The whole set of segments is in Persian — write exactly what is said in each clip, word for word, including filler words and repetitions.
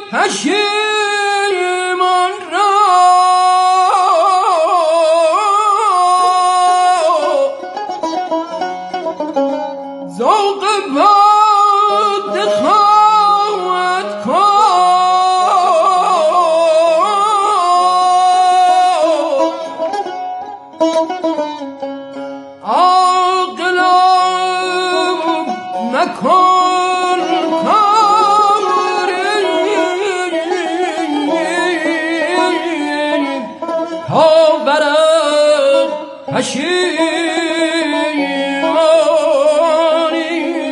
پشیمان را ذوق باده خواهد کرد. عاقلان مکن کاری تا برد پشیمانی.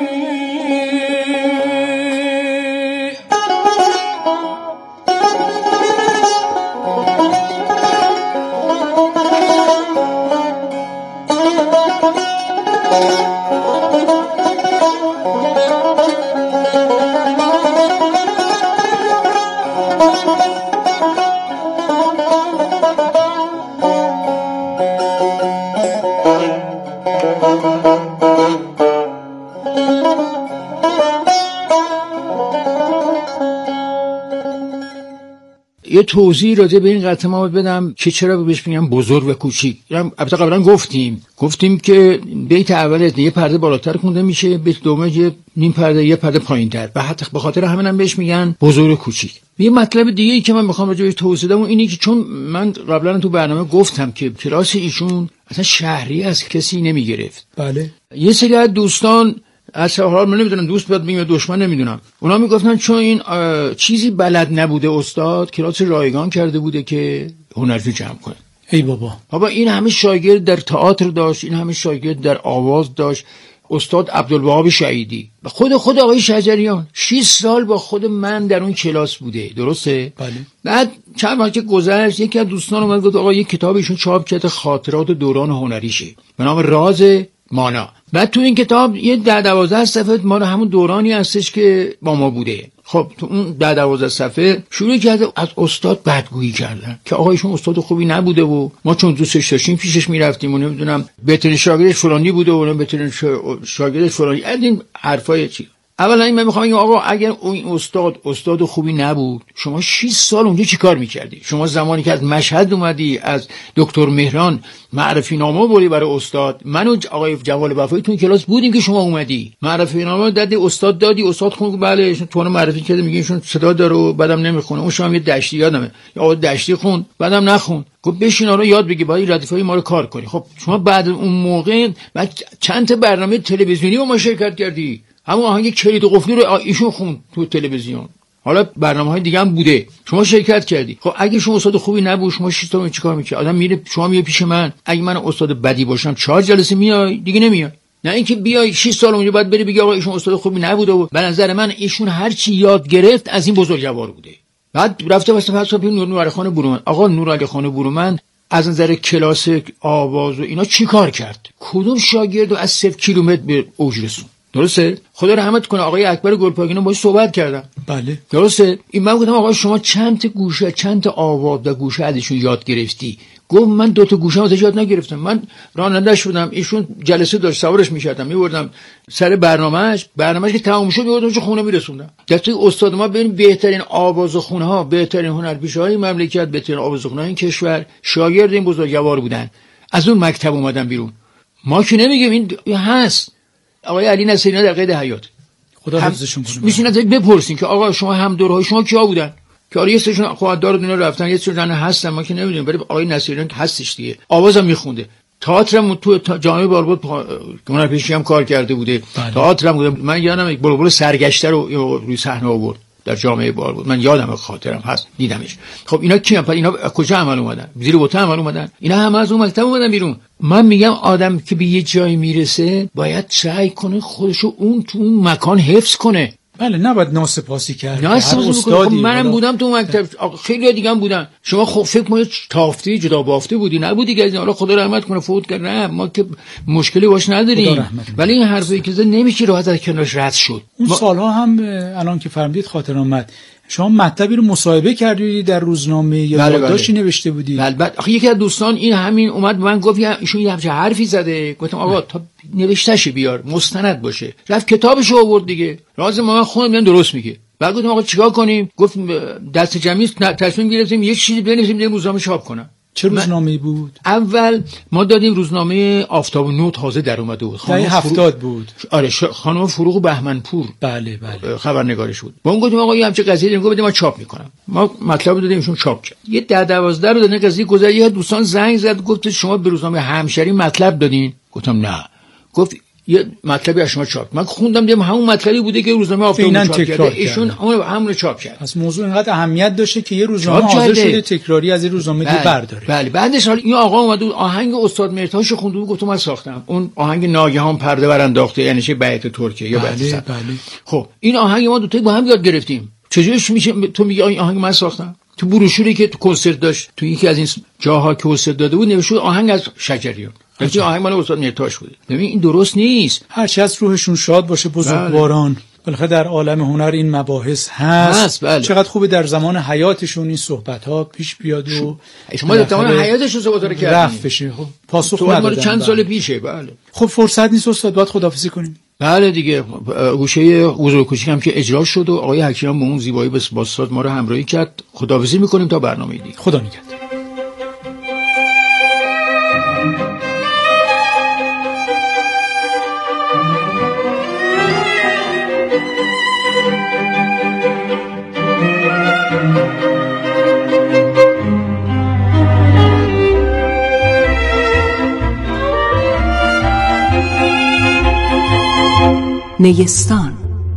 یه توضیح راجع به این قطعه ما بدم که چرا بهش میگم بزرگ و کوچیک. البته قبلا گفتیم گفتیم که بیت اول یه پرده بالاتر خونده میشه، بیت دوم یه نیم پرده یه پرده پایینتر، و حتی به خاطر همین هم بهش میگن بزرگ و کوچیک. یه مطلب دیگه ای که من میخوام راجع بهش توضیح بدم اینه که چون من قبلا تو برنامه گفتم که کلاس ایشون اصلا شهری از کسی نمیگرفت. بله. یه سری از دوستان اصلا حالا من نمیدونم دوست بیاد بگم دشمن نمیدونم، اونا میگفتن چون این چیزی بلد نبوده استاد کلاس رایگان کرده بوده که هنرجو جمع کنه. ای بابا بابا این همه شاگرد در تئاتر داشت، این همه شاگرد در آواز داشت. استاد عبدالوهاب شهیدی و خود خود آقای شجریان شش سال با خود من در اون کلاس بوده، درسته؟ بله. بعد چند وقت گذشت یکی از دوستان اومد گفت آقا یک کتاب ایشون چاپ کرده خاطرات دوران هنریشه به نام راز مانا. بعد تو این کتاب یه ده دوازده صفحه مال همون دورانی هستش که با ما بوده. خب تو اون ده دوازده صفحه شروع کرده از استاد بدگویی کردن که آقا ایشون استاد خوبی نبوده و ما چون دوستش داشتیم پیشش میرفتیم و نمیدونم بهترین شاگردش فلانی بوده و بهترین شاگردش فلانی. از این حرفای چی؟ اولا این من میخوام بگم آقا اگر اون استاد استاد خوبی نبود شما شش سال اونجا چیکار میکردی؟ شما زمانی که از مشهد اومدی از دکتر مهران معرفی نامه بردی برای استاد، من و آقای جوال وفایی تو کلاس بودیم که شما اومدی معرفی نامه دادی استاد دادی، استاد خون بله تو رو معرفی کرده میگه ایشون صدا داره و بعدم نمیخونه. اون شما یه دشتی یادمه یا آقا دشتی خون بعدم نخون، گفت بشین آره یاد بگی باید ردیفای ما رو کار کنی. خب شما بعد اون موقع بعد چند تا برنامه تلویزیونی با ما شرکت کردی، همون آهنگ کلید و قفلی رو ایشون خوند تو تلویزیون، حالا برنامه‌های دیگه هم بوده شما شرکت کردی. خب اگه شما استاد خوبی نبود شما شش تا چیکار می‌کردی؟ آدم میره شما میای پیش من اگه من استاد بدی باشم چهار جلسه میای دیگه نمیای، نه اینکه بیای شش سال اونجا بعد بری بگی آقا ایشون استاد خوبی نبوده و به نظر من ایشون هر چی یاد گرفت از این بزرگوار بوده. بعد رفته واسه فلسفه نورعلی خان برومند. آقا نورعلی خان برومند از نظر کلاس آواز و اینا چیکار کرد؟ کدوم شاگرد رو از صفر کیلومتر به اوج رسوند؟ درسته؟ خدا رحمت کنه آقای اکبر گلپایگانی باهاش صحبت کردم. بله. درسته؟ این من گفتم آقا شما چند تا گوشه چند تا آواز و گوشه ازشون یاد گرفتی؟ گفت من دو تا گوشه ازش یاد نگرفتم، من راننده‌اش بودم، ایشون جلسه داشت سوارش می‌کردم می‌بردم سر برنامه‌اش، برنامه‌اش که تموم شد می‌بردم تو خونه می‌رسوندم. دسته استاد ما ببین بهترین آوازخونه‌ها، بهترین هنرپیشه‌های مملکت، بهترین آوازخونه‌های این کشور شاگرد این بزرگوار بودن. از اون مکتب اومدن بیرون. ما که نمیگیم این هست. آقای علی نصیری در قید حیات خدا حفظشون کنه. میشینن بپرسین که آقا شما هم دورهای شما کیا بودن؟ که آره یه سرشون خواهدار دنیا رفتن، یه سرشون هستن ما که نمیدونیم، ولی آقای نصیری هستش دیگه. آوازم میخونده. تئاترم تو جامعه باربود هنرپیشی هم کار کرده بوده. تئاترم بوده. من یادم بلبل سرگشته رو روی صحنه آورد در جامعه باربود. من یادم خاطرم هست دیدمش. خب اینا کیان؟ اینا کجا عمل اومدن؟ زیر بوته عمل اومدن. اینا هم از اون مکتب اومدن بیرون. من میگم آدم که به یه جایی میرسه باید سعی کنه خودشو اون تو اون مکان حفظ کنه. بله نباید ناسپاسی کرد. ناسپاسی کنه. خب منم بودم تو مکتب، خیلی دیگه هم بودن. شما خب فکر کنید تافتی جدا بافته بودی نبودی که حالا خدا رحمت کنه فوت کرد، نه ما که مشکلی باش نداریم، ولی این حرفی که نمیشه راحت از کنارش رد شد. اون ما... سالها هم الان که فرمودید خاطر اومد شما مطلبی رو مصاحبه کردی در روزنامه یا یادداشتی بله. نوشته بودی؟ بله بعد آخه یکی از دوستان این همین اومد من گفت ایشون یه همچین حرفی زده، گفتم آقا تا نوشتهش بیار مستند باشه، رفت کتابش رو آورد دیگه. راز ما من خودم میگم درست میگه. بعد گفتم آقا چیکار کنیم؟ گفت دست جمعی تصمیم گرفتیم یک چیزی بنویسیم در روزنامه چاپ کنم. چه روزنامه‌ای بود؟ اول ما دادیم روزنامه آفتاب نو تازه در اومده بود. خانم هفتاد بود. آره ش... خانم فروغ بهمنپور بله بله خبرنگارش بود. ما گفتیم آقا یه همچین قضیه دیگه بدیم ما چاپ میکنم. ما مطلب دادیم ایشون چاپ کرد. یه ده دوازده رو دادن قضیه گذشت. یه دوستان زنگ زد گفت شما به روزنامه همشری مطلب دادین؟ گفتم نه. گفت یه مطلبی از شما چاپ. من خوندم دیدم همون مطلبی بوده که روزنامه آفتاب چاپ کرده. ایشون همون رو چاپ کرد. پس موضوع اینقدر اهمیت داشته که یه روزنامه حاضر شده تکراری از این روزنامه بله. برداره. بله بعدش حالا این آقا اومد آهنگ استاد مرتاش خونده بود گفتم من ساختم. اون آهنگ ناگهان پرده برانداخته یعنی چه بیت ترکیه یا بیت بله بله. خب این آهنگ ما دو تا با هم یاد گرفتیم. چجوریش میشه تو میگی این آهنگ من ساختم؟ تو بروشوری که تو کنسرت داشت تو یکی از این جاها که کنسرت داده بود نوشته آهنگ از شجریان. این آهنگ مال استاد مرتاش بود. ببین این درست نیست. هرچی از روحشون شاد باشه بزرگواران. بالاخره در عالم هنر این مباحث هست, هست بله. چقدر خوبه در زمان حیاتشون این صحبت‌ها پیش بیاد و شما در زمان حیاتشون صحبت رو کردین رفت بشه. خب پاسخ ندادن چند سال پیشه. بله خب فرصت نیست استاد باید خداحافظی کنیم. بله دیگه گوشه حضور کوچیک هم که اجرا شد و آقای حکیمی با اون زیبایی بس باستاد ما رو همراهی کرد. خداحافظی می‌کنیم تا برنامه دیگه. خدا نگهدار. نیستان.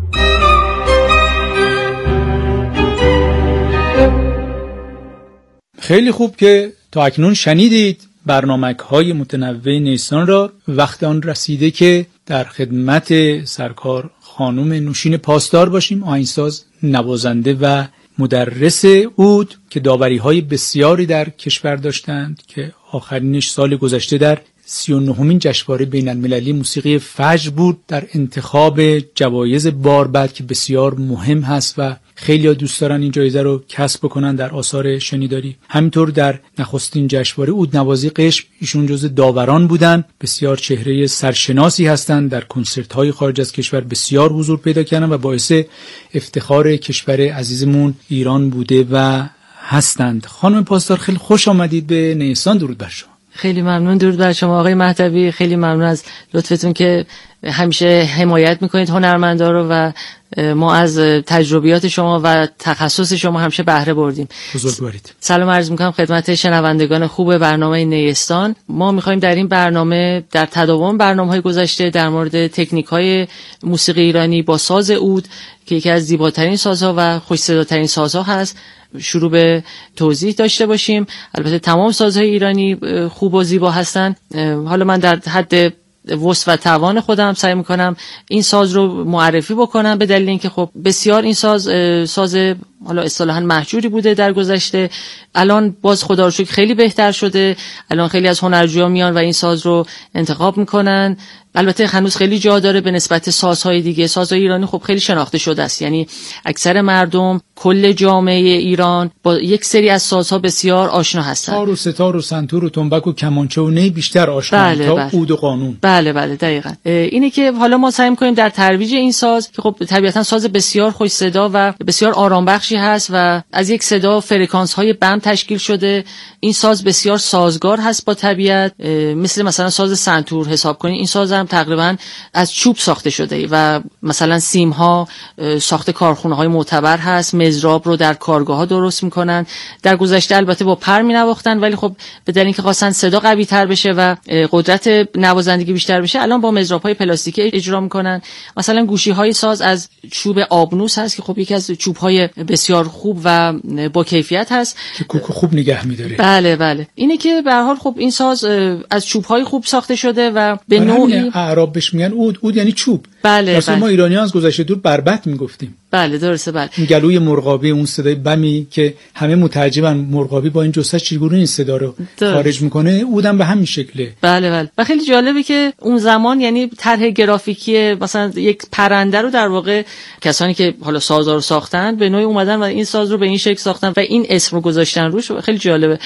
خیلی خوب که تا اکنون شنیدید برنامه‌های متنوع نیستان را. وقت آن رسیده که در خدمت سرکار خانم نوشین پاسدار باشیم، آهنگساز، نوازنده و مدرس عود که داوری‌های بسیاری در کشور داشتند که آخرینش سال گذشته در سی و نهمین جشنواره بین المللی موسیقی فجر بود در انتخاب جوایز باربد که بسیار مهم هست و خیلی ها دوست دارن این جایزه رو کسب بکنن در آثار شنیداری. همینطور در نخستین جشنواره عود نوازی قشم ایشون جزو داوران بودن. بسیار چهره سرشناسی هستند، در کنسرت های خارج از کشور بسیار حضور پیدا کردن و باعث افتخار کشور عزیزمون ایران بوده و هستند. خانم پاسدار خیلی خوش آمدید به نیستان. درود بر شما. خیلی ممنون. درود بر شما آقای مهدوی. خیلی ممنون از لطفتون که همیشه حمایت میکنید هنرمندا رو و ما از تجربیات شما و تخصص شما همیشه بهره بردیم. بزرگوارید. سلام عرض میکنم خدمت شنوندگان خوب برنامه نیستان. ما میخوایم در این برنامه در تداوم برنامه‌های گذشته در مورد تکنیک‌های موسیقی ایرانی با ساز عود که یکی از زیباترین سازها و خوش صداترین سازها هست شروع به توضیح داشته باشیم. البته تمام سازهای ایرانی خوب و زیبا هستن. حالا من در حد وسع و توان خودم سعی میکنم این ساز رو معرفی بکنم به دلیل اینکه خب بسیار این ساز ساز حالا اصطلاحاً مهجوری بوده در گذشته. الان باز خدا رو شکر خیلی بهتر شده. الان خیلی از هنرجویان میان و این ساز رو انتخاب میکنن. البته هنوز خیلی جا داره به نسبت سازهای دیگه. سازهای ایرانی خب خیلی شناخته شده است، یعنی اکثر مردم کل جامعه ایران با یک سری از سازها بسیار آشنا هستند. تار و ستار و سنتور و تنبک و کمانچه و نی بیشتر آشنا بله تا بله. عود و قانون. بله بله دقیقاً. اینه که حالا ما سعی می‌کنیم در ترویج این ساز که خب طبیعتاً ساز بسیار خوش صدا و بسیار آرام بخشی هست و از یک صدا فرکانس‌های بم تشکیل شده. این ساز بسیار سازگار هست با طبیعت، مثل مثلا ساز سنتور حساب کنید. این ساز هم تقریباً از چوب ساخته شده و مثلا سیم‌ها ساخت کارخونه‌های معتبر هست. مزراب رو در کارگاه‌ها درست می‌کنن. در گذشته البته با پر می‌نواختن ولی خب به دلیل اینکه خواستن صدا قوی‌تر بشه و قدرت نوازندگی بیشتر بشه الان با مزراب‌های پلاستیکی اجرا می‌کنن. مثلا گوشی‌های ساز از چوب آبنوس هست که خب یکی از چوب‌های بسیار خوب و با کیفیت هست که کوکو خوب نگه می‌داره. بله بله. اینه که به هر حال خب این ساز از چوب‌های خوب ساخته شده و به نوعی اعراب بهش میگن عود. عود یعنی چوب. بله مثلا بله. ما ایرانی‌ها از گذشته دور بربط میگفتیم. بله درسته. بله این گلوی مرغابی، اون صدای بمی که همه متعجبن مرغابی با این جثه چجوری این صدا رو درست. خارج میکنه. عودم به همین شکله. بله بله. و خیلی جالبه که اون زمان یعنی طرح گرافیکی مثلا یک پرنده رو در واقع کسانی که حالا سازا رو ساختن به نوعی اومدن و این ساز رو به این شکل ساختن و این اسم رو گذاشتن روش. خیلی جالبه.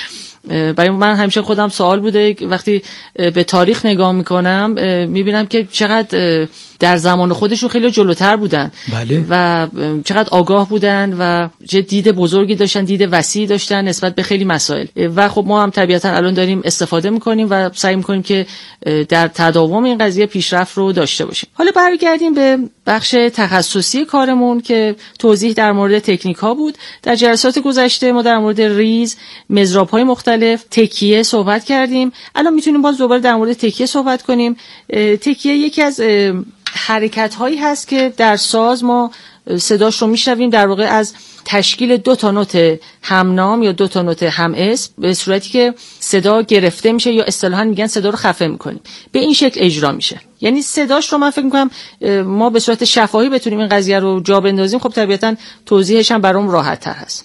برای من همیشه خودم سوال بوده وقتی به تاریخ نگاه میکنم میبینم که چقدر در زمان خودشون خیلی جلوتر بودن. بله. و چقدر آگاه بودن و چه دید بزرگی داشتن، دید وسیعی داشتن نسبت به خیلی مسائل. و خب ما هم طبیعتا الان داریم استفاده میکنیم و سعی میکنیم که در تداوم این قضیه پیشرفت رو داشته باشیم. حالا برگردیم به بخش تخصصی کارمون که توضیح در مورد تکنیک ها بود. در جلسات گذشته ما در مورد ریز، مضراب های مختلف، تکیه صحبت کردیم. الان میتونیم باز دوباره در مورد تکیه صحبت کنیم. تکیه یکی از حرکت هایی هست که در ساز ما صداش رو میشنویم، در واقع از تشکیل دو تا نوت همنام یا دو تا نوت هم اسم به صورتی که صدا گرفته میشه یا اصطلاحاً میگن صدا رو خفه میکنیم، به این شکل اجرا میشه. یعنی صداش رو من فکر میکنم ما به صورت شفاهی بتونیم این قضیه رو جا بندازیم. خب طبیعتاً توضیحش هم برام راحت تر هست.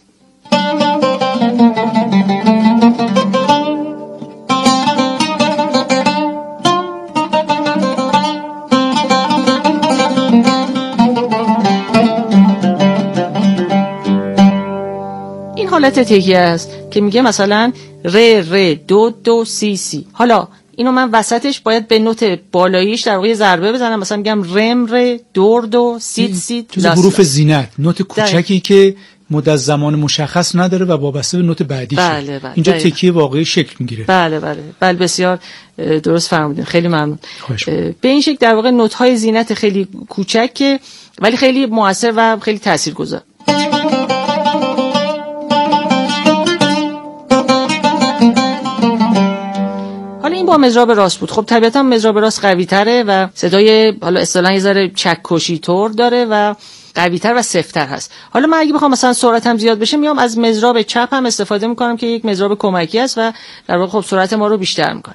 حالت تکیه است که میگه مثلا ر ر دو دو سی سی. حالا اینو من وسطش باید به نوت بالاییش در واقع ضربه بزنم، مثلا میگم رم ر دور دو سیت سیت. جز حروف زینت، نوت کوچکی که مدت زمان مشخص نداره و وابسته به نوت بعدیشه. بله بله. اینجا تکیه واقعی شکل میگیره. بله بله بله بسیار درست فرمودین، خیلی ممنون. به این شکل در واقع نوت های زینت خیلی کوچکه ولی خیلی موثر و خیلی تاثیرگذار. این با مضراب راست بود. خب طبیعتا مضراب راست قوی تره و صدای حالا اصطلاحاً یه ذره چکشی طور داره و قوی تر و سفت‌تر هست. حالا من اگه بخوام مثلا سرعتم زیاد بشه میام از مضراب چپ هم استفاده میکنم که یک مضراب کمکی است و در واقع خب سرعت ما رو بیشتر میکنه.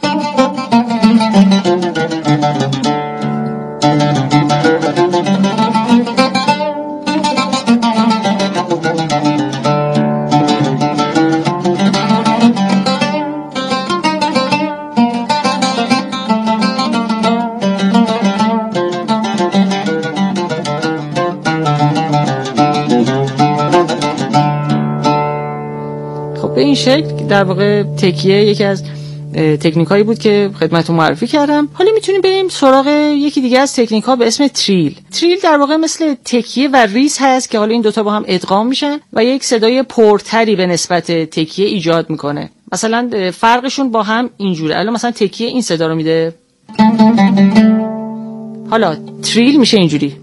به این شکل در واقع تکیه یکی از تکنیکایی بود که خدمتتون معرفی کردم. حالا میتونیم بریم سراغ یکی دیگه از تکنیک‌ها به اسم تریل. تریل در واقع مثل تکیه و ریز هست که حالا این دوتا با هم ادغام میشن و یک صدای پرتری به نسبت تکیه ایجاد میکنه. مثلا فرقشون با هم اینجوره. الان مثلا تکیه این صدا رو میده، حالا تریل میشه اینجوری.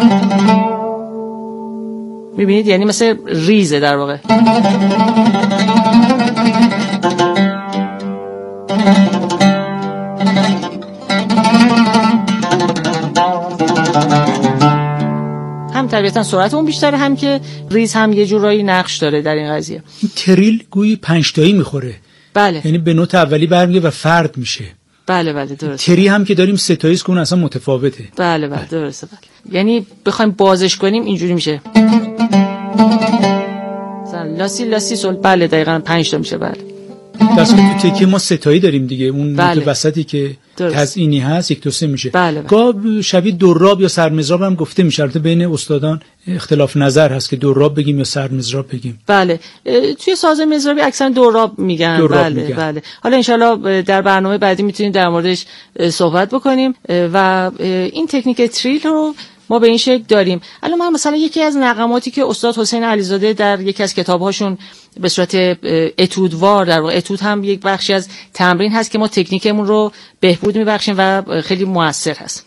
میبینید یعنی مثل ریزه در واقع. هم طبیعتا سرعت اون بیشتره، هم که ریز هم یه جورایی نقش داره در این قضیه. این تریل گویی پنج تایی میخوره. بله. یعنی به نوت اولی برمیگه و فرد میشه. بله بله درست. تری هم که داریم سه تاییست که اون اصلا متفاوته. بله بله درسته. بله. یعنی بخوایم بازش کنیم اینجوری میشه. مثلا لاسی لاسی سول. بله دقیقاً پنج تا میشه. بله. دست که تو تکیه ما ستایی داریم دیگه، اون بله. نوت وسطی که تزئینی هست یک دو سه میشه. بله بله. گاه شبیه دراب یا سرمضراب هم گفته میشه. البته بین استادان اختلاف نظر هست که دراب بگیم یا سرمضراب بگیم. بله توی ساز مضرابی اکثرا دراب میگن. دراب بله میگن. بله. حالا انشالله در برنامه بعدی میتونیم در موردش صحبت بکنیم و این تکنیک تریل رو ما به این شکل داریم. الان من مثلا یکی از نغماتی که استاد حسین علیزاده در یکی از کتاب‌هاشون به صورت اتودوار، در واقع اتود هم یک بخشی از تمرین هست که ما تکنیکمون رو بهبود میبخشیم و خیلی موثر هست.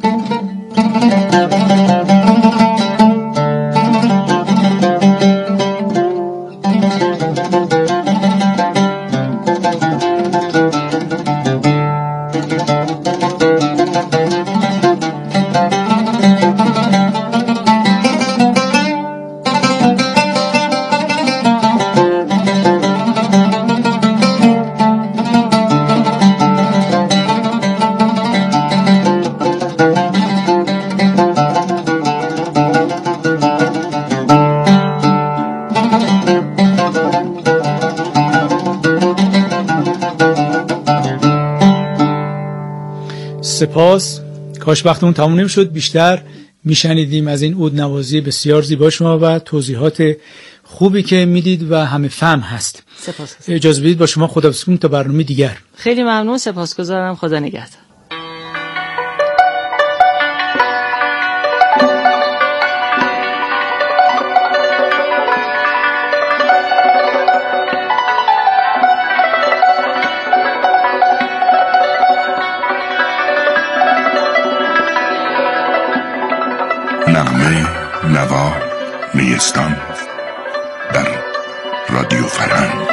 سپاس. کاش وقتمون تموم نمیشد، بیشتر میشنیدیم از این عود نوازی بسیار زیبا شما و توضیحات خوبی که میدید و همه فهم هست. سپاسگزارم. اجازه بدید با شما خداحافظی کنیم تا برنامه دیگر. خیلی ممنون، سپاسگزارم. خدا نگهدار. نغمه نوا نیستان در رادیو فرهنگ.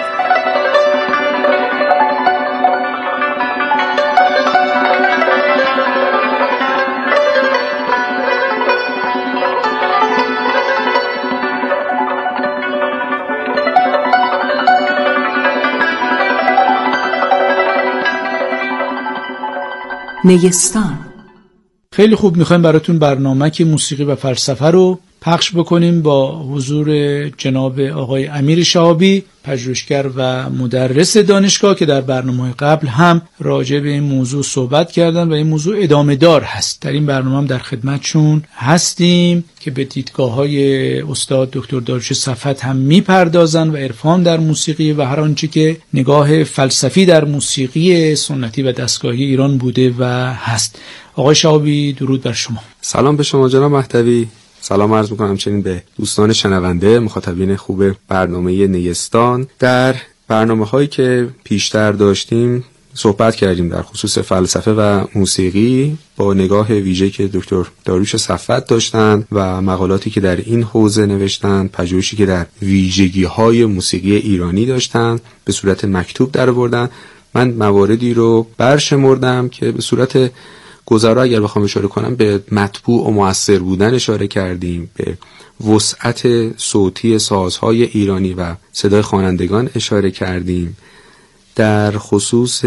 نیستان. خیلی خوب، میخوایم براتون برنامه که موسیقی و فلسفه رو پخش بکنیم با حضور جناب آقای امیر شهابی، پژوهشگر و مدرس دانشگاه که در برنامه قبل هم راجع به این موضوع صحبت کردن و این موضوع ادامه دار هست. در این برنامه هم در خدمتشون هستیم که به دیدگاه‌های استاد دکتر داریوش صفوت هم میپردازن و عرفان در موسیقی و هر آنچه که نگاه فلسفی در موسیقی سنتی و دستگاهی ایران بوده و هست. آقای شهابی، درود بر شما. سلام به شما جناب مهدوی. سلام عرض میکنم چنین به دوستان شنونده، مخاطبین خوب برنامه نیستان. در برنامه هایی که پیشتر داشتیم صحبت کردیم در خصوص فلسفه و موسیقی با نگاه ویژه که دکتر داریوش صفوت داشتند و مقالاتی که در این حوزه نوشتند، پژوهشی که در ویژگی های موسیقی ایرانی داشتند به صورت مکتوب در آوردن. من مواردی رو برشمردم که به صورت گذرا اگر بخوام اشاره کنم به مطبوع و مؤثر بودن اشاره کردیم، به وسعت صوتی سازهای ایرانی و صدای خوانندگان اشاره کردیم، در خصوص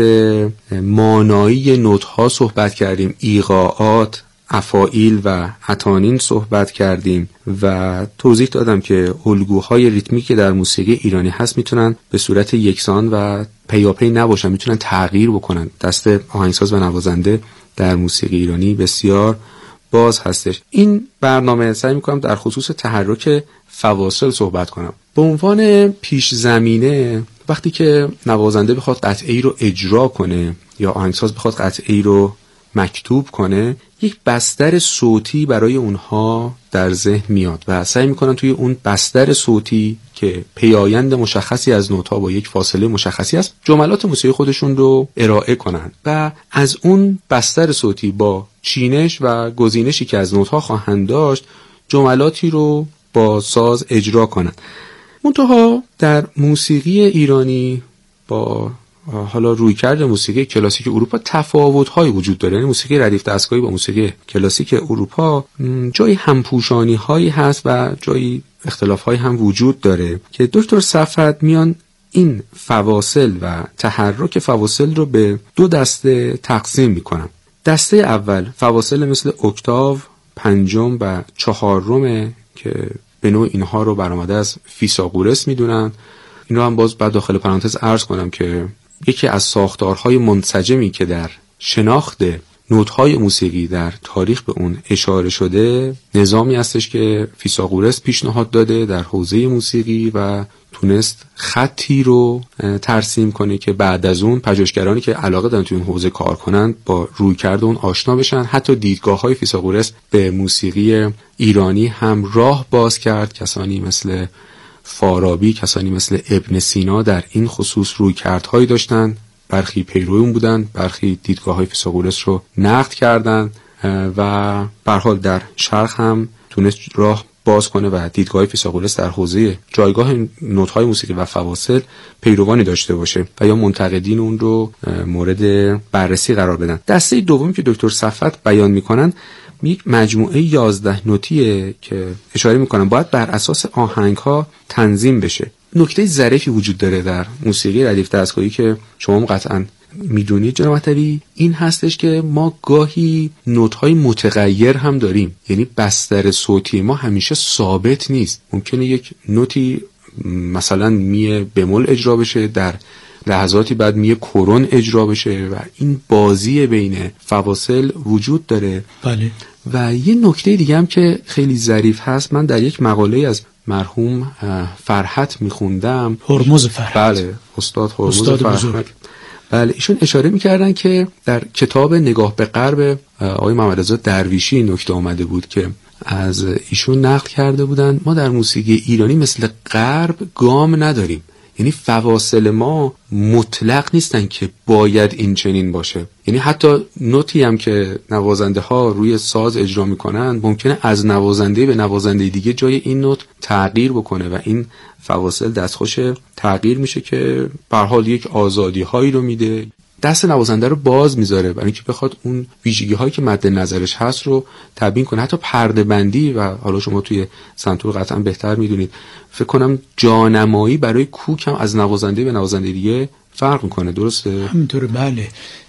مانایی نوت‌ها صحبت کردیم، ایقاعات، افاعیل و اتانین صحبت کردیم و توضیح دادم که الگوهای ریتمیک که در موسیقی ایرانی هست میتونن به صورت یکسان و پیاپی نباشن، میتونن تغییر بکنن. دست آهنگساز و نوازنده در موسیقی ایرانی بسیار باز هستش. این برنامه سعی میکنم در خصوص تحرک فواصل صحبت کنم. به عنوان پیش زمینه وقتی که نوازنده بخواد قطعه‌ای رو اجرا کنه یا آهنگساز بخواد قطعه‌ای رو مکتوب کنه، یک بستر صوتی برای اونها در ذهن میاد و سعی میکنن توی اون بستر صوتی که پیایند مشخصی از نوت‌ها با یک فاصله مشخصی است جملات موسیقی خودشون رو ارائه کنن و از اون بستر صوتی با چینش و گزینشی که از نوت‌ها خواهند داشت جملاتی رو با ساز اجرا کنن. منتها در موسیقی ایرانی با حالا رویکرد موسیقی کلاسیک اروپا تفاوت‌های وجود داره. یعنی موسیقی ردیف دستگاهی با موسیقی کلاسیک اروپا جای همپوشانی‌هایی هست و جای اختلاف‌هایی هم وجود داره که دکتر صفوت میان این فواصل و تحرک فواصل رو به دو دسته تقسیم میکنن. دسته اول فواصل مثل اکتاو، پنجم و چهارم که به نوع اینها رو برآمده از فیثاغورس میدونن. اینا هم باز بعد داخل پرانتز عرض کنم که یکی از ساختارهای منسجمی که در شناخت نوت‌های موسیقی در تاریخ به اون اشاره شده نظامی هستش که فیثاغورس پیشنهاد داده در حوزه موسیقی و تونست خطی رو ترسیم کنه که بعد از اون پژوهشگرانی که علاقه دارن توی اون حوزه کار کنن با رویکرد اون آشنا بشن. حتی دیدگاه‌های فیثاغورس به موسیقی ایرانی هم راه باز کرد. کسانی مثل فارابی، کسانی مثل ابن سینا در این خصوص رویکردهایی داشتن، برخی پیرو اون بودن، برخی دیدگاه‌های فیثاغورس رو نقد کردن و به هر حال در شرق هم تونست راه باز کنه و دیدگاه فیثاغورس در حوزه جایگاه نوت‌های موسیقی و فواصل پیروانی داشته باشه و یا منتقدین اون رو مورد بررسی قرار بدن. دسته دومی که دکتر صفوت بیان میکنن یک مجموعه یازده نوتیه که اشاره میکنن باید بر اساس آهنگ‌ها تنظیم بشه. نکته ظریفی وجود داره در موسیقی ردیف دستگاهی که شما هم قطعاً میدونید جناب مهدوی، این هستش که ما گاهی نوت‌های متغیر هم داریم. یعنی بستر صوتی ما همیشه ثابت نیست. ممکنه یک نوتی مثلا می بمول اجرا بشه، در لحظاتی بعد می کرون اجرا بشه و این بازی بین فواصل وجود داره. بله. و یه نکته دیگه هم که خیلی ظریف هست، من در یک مقاله از مرحوم فرحت میخوندم، هرمز فرحت، بله استاد هرمز استاد فرحت بزرگ. بله ایشون اشاره میکردن که در کتاب نگاه به غرب آقای محمد رضا درویشی نکته آمده بود که از ایشون نقل کرده بودن ما در موسیقی ایرانی مثل غرب گام نداریم، یعنی فواصل ما مطلق نیستن که باید این چنین باشه، یعنی حتی نوتی هم که نوازنده ها روی ساز اجرا میکنن ممکنه از نوازنده به نوازنده دیگه جای این نوت تغییر بکنه و این فواصل دستخوش تغییر میشه که به هر حال یک آزادی هایی رو میده، دست نوازنده رو باز میذاره برای اینکه بخواد اون ویژگی هایی که مد نظرش هست رو تبیین کنه. حتی پرده بندی، و حالا شما توی سنتور قطعا بهتر میدونید، فکر کنم جانمایی برای کوک هم از نوازنده به نوازنده دیگه فرق میکنه، درسته؟ همینطوره، بله.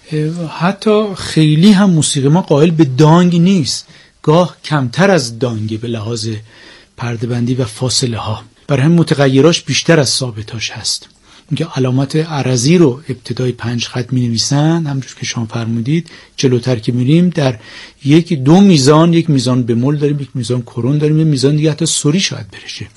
حتی خیلی هم موسیقی ما قائل به دانگ نیست، گاه کمتر از دانگ به لحاظ پرده بندی و فاصله ها، برای هم متغیراش بیشتر از ثابتاش هست. اینکه علامت عرضی رو ابتدای پنج خط می نویسن، همونجور که شما فرمودید، جلوتر که میریم در یک دو میزان، یک میزان بمول داریم، یک میزان کرون داریم، یک میزان دیگه حتی سوری شاید برشه،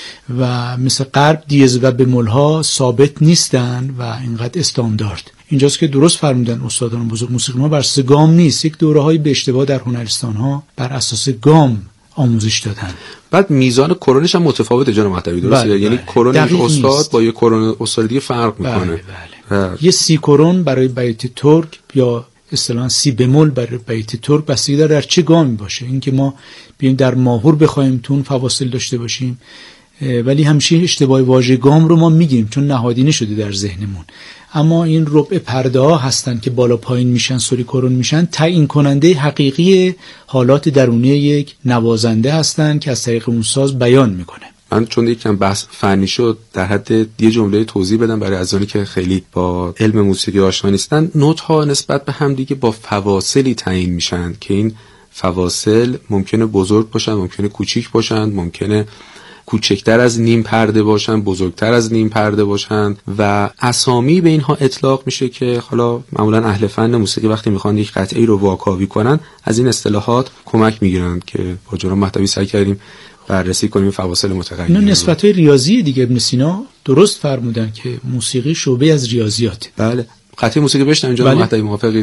و مثل غرب دیز و بمول ها ثابت نیستن و اینقدر استاندارد. اینجاست که درست فرمودن استادان بزرگ، موسیقی ما بر اساس گام نیست. یک دوره‌های به اشتباه در هنرستان ها بر اساس گام آموزش دادن. بعد میزان کرونش هم متفاوته جناب مهدوی، درسته؟ بله، یعنی بله. کرون یک استاد نیست. با یک کرون استاد دیگه فرق میکنه. بله بله. یه سی کرون برای بیت ترک یا اصطلاحاً سی بمول برای بیت ترک بستگی داره در چه گامی باشه. اینکه ما بیایم در ماهور بخوایم تون فواصل داشته باشیم، ولی همیشه اشتباه واژه گام رو ما میگیم چون نهادینه شده در ذهنمون، اما این ربع پرده ها هستن که بالا پایین میشن، سوری کرون میشن، تعیین کننده حقیقی حالات درونی یک نوازنده هستن که از طریق اون ساز بیان میکنه. من چون یکم بحث فنی شد در حد یه جمله توضیح بدم برای عزیزانی که خیلی با علم موسیقی آشنا نیستن. نوت ها نسبت به هم دیگه با فواصلی تعیین میشن که این فواصل ممکنه بزرگ باشن، ممکنه کوچیک باشن، ممکنه کوچکتر از نیم پرده باشن، بزرگتر از نیم پرده باشن، و اسامی به اینها اطلاق میشه که حالا معمولا اهل فن موسیقی وقتی میخوان یک قطعه رو واکاوی کنن از این اصطلاحات کمک میگیرن که با جناب مهدوی سعی کردیم بررسی کنیم فواصل متغیر. اینو نسبت‌های ریاضی دیگه ابن سینا درست فرمودن که موسیقی شعبه از ریاضیات. بله. قطعه موسیقی بشنویم جناب بله. مهدوی، موافقید؟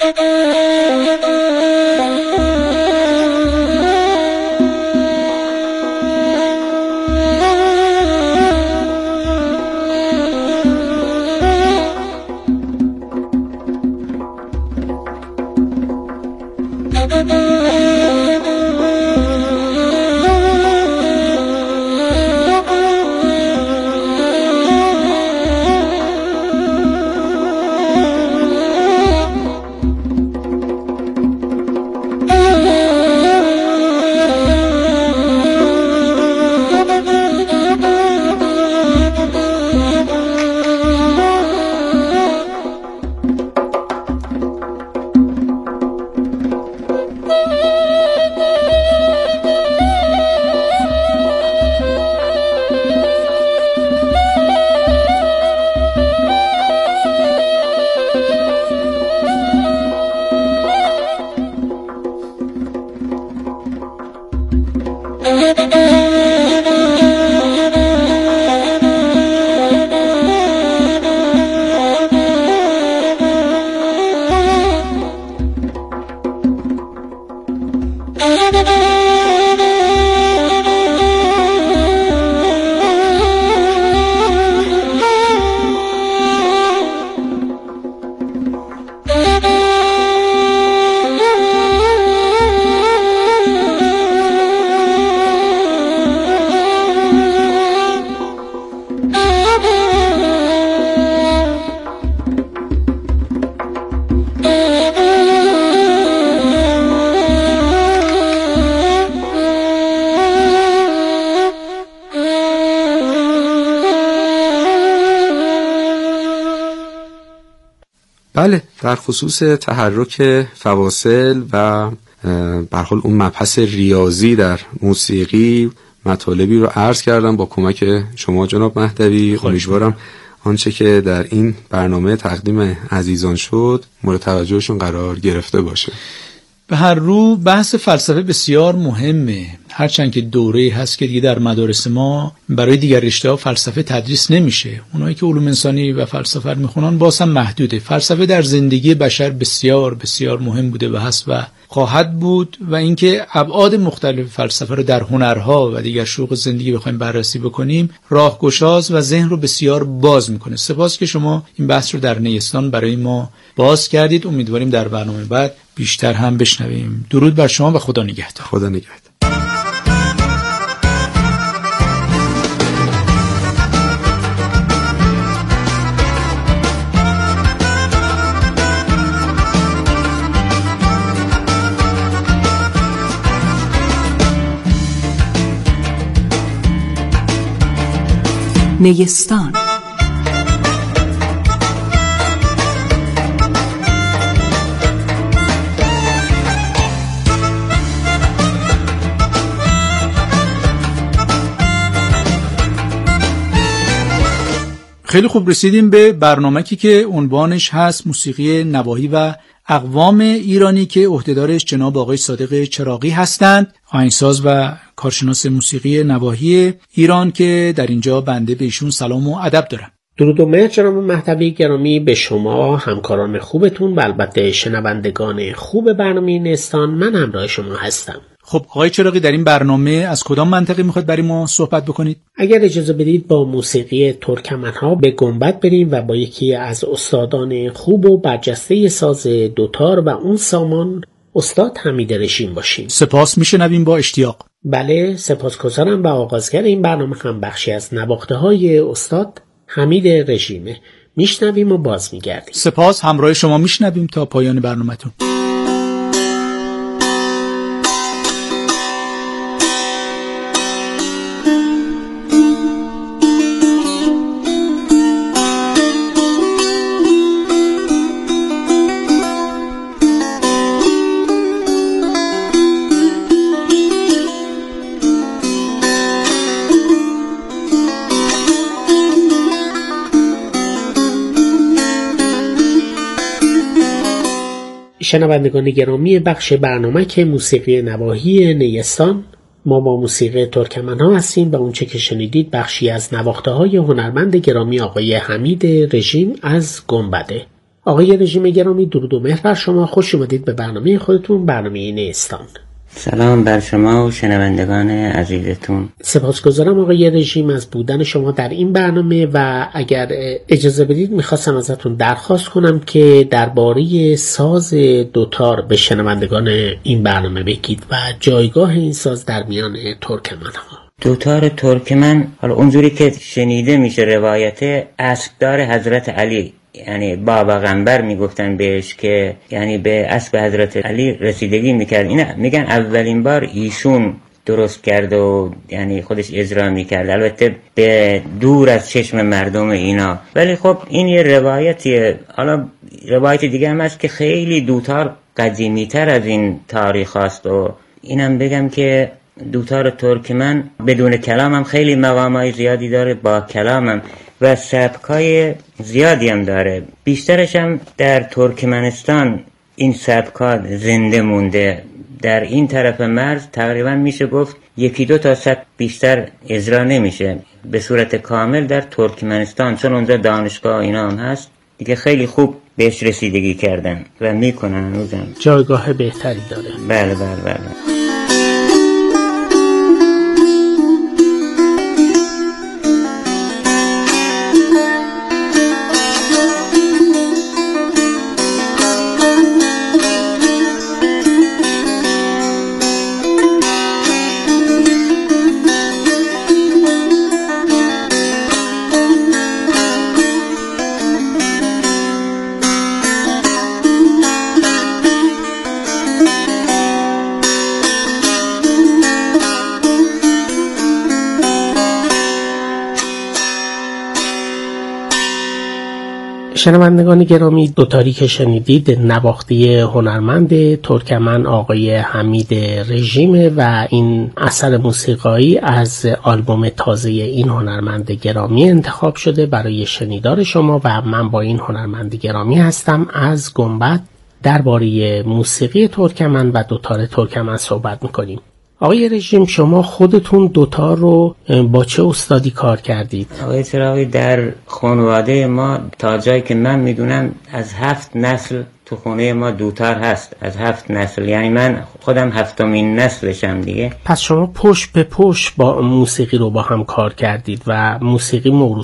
بله، در خصوص تحرک فواصل و به هر حال اون مبحث ریاضی در موسیقی مطالبی رو عرض کردم با کمک شما جناب مهدوی. امیدوارم آنچه که در این برنامه تقدیم عزیزان شد مورد توجهشون قرار گرفته باشه. به هر رو بحث فلسفه بسیار مهمه، هرچند که دوره هست که دیگه در مدارس ما برای دیگر رشته‌ها فلسفه تدریس نمیشه. اونایی که علوم انسانی و فلسفه رو میخونن باز هم محدوده. فلسفه در زندگی بشر بسیار بسیار مهم بوده و هست و خواهد بود و اینکه ابعاد مختلف فلسفه رو در هنرها و دیگر شوق زندگی بخوایم بررسی بکنیم راهگشاست و ذهن رو بسیار باز میکنه. سپاس که شما این بحث رو در نیستان برای ما باز کردید. امیدواریم در برنامه بعد بیشتر هم بشنویم. درود بر شما و خدا نگهدار. خدا نگهدار. نیستان. خیلی خوب، رسیدیم به برنامه‌ای که عنوانش هست موسیقی نواحی و اقوام ایرانی که عهدهدارش جناب آقای صادق چراغی هستند، آهنگساز و کارشناس موسیقی نواحی ایران که در اینجا بنده به ایشون سلام و ادب دارم. درود و مهر جناب مهدوی گرامی به شما، همکاران خوبتون و البته شنوندگان خوب برنامه نیستان. من همراه شما هستم. خب آقای چراغی، در این برنامه از کدام منطقه میخواد برای ما صحبت بکنید؟ اگر اجازه بدید با موسیقی ترکمنها به گنبد بریم و با یکی از استادان خوب و برجسته ساز دوتار و اون سامان استاد حمید رژیم باشیم. سپاس، میشنویم با اشتیاق. بله، سپاسگزارم و آغازگر این برنامه هم بخشی از نواخته های استاد حمید رژیمه. میشنویم و باز میگردیم. سپاس، همراه شما میشنویم تا پایان برنامه‌تون. شنوندگان گرامی بخش برنامه که موسیقی نواحی نیستان، ما با موسیقی ترکمنها هستیم و اونچه که شنیدید بخشی از نواخته های هنرمند گرامی آقای حمید رژیم از گنبده. آقای رژیم گرامی، درود و مهر بر شما، خوش اومدید به برنامه خودتون، برنامه نیستان. سلام بر شما و شنوندگان عزیزتون. سپاسگزارم آقای رژیم از بودن شما در این برنامه و اگر اجازه بدید میخواستم ازتون درخواست کنم که درباره ساز دوتار به شنوندگان این برنامه بگید و جایگاه این ساز در میان ترکمنها. دوتار ترکمن، حالا اونجوری که شنیده میشه روایت، اسبدار حضرت علی، یعنی بابا غنبر میگفتن بهش که یعنی به اسب حضرت علی رسیدگی میکرد. اینا میگن اولین بار ایشون درست کرد و یعنی خودش اجرا میکرد، البته به دور از چشم مردم اینا. ولی خب این یه روایتیه. حالا روایت دیگه هم هست که خیلی دوتار قدیمی تر از این تاریخ هست و اینم بگم که دوتار ترکمن بدون کلامم خیلی مقامای زیادی داره، با کلامم و سبکای زیادی هم داره. بیشترش هم در ترکمنستان این سبکا زنده مونده. در این طرف مرز تقریبا میشه گفت یکی دو تا سبک بیشتر اجرا نمیشه به صورت کامل در ترکمنستان، چون اونجا دانشگاه اینا هم هست دیگه. خیلی خوب بهش رسیدگی کردن و میکنن هنوزم. جایگاه بهتری داره. بله بله بله. شنوندگان گرامی، دوتاری که شنیدید نواختی هنرمند ترکمن آقای حمید رژیم و این اثر موسیقایی از آلبوم تازه این هنرمند گرامی انتخاب شده برای شنیدار شما و من با این هنرمند گرامی هستم از گنبد درباره موسیقی ترکمن و دوتار ترکمن صحبت میکنیم. آقای رژیم، شما خودتون دوتار رو با چه استادی کار کردید؟ آقای چراغی، در خانواده ما تا جایی که من میدونم از هفت نسل تو خونه ما دوتار هست، از هفت نسل، یعنی من خودم هفتمین نسلشم دیگه. پس شما پشت به پشت با موسیقی رو با هم کار کردید و موسیقی موروث